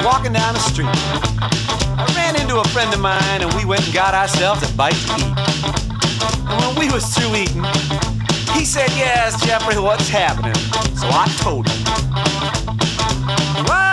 walking down the street. I ran into a friend of mine and we went and got ourselves a bite to eat. And when we was through eating, he said, "Yes, Jeffrey, what's happening?" So I told him. "Well,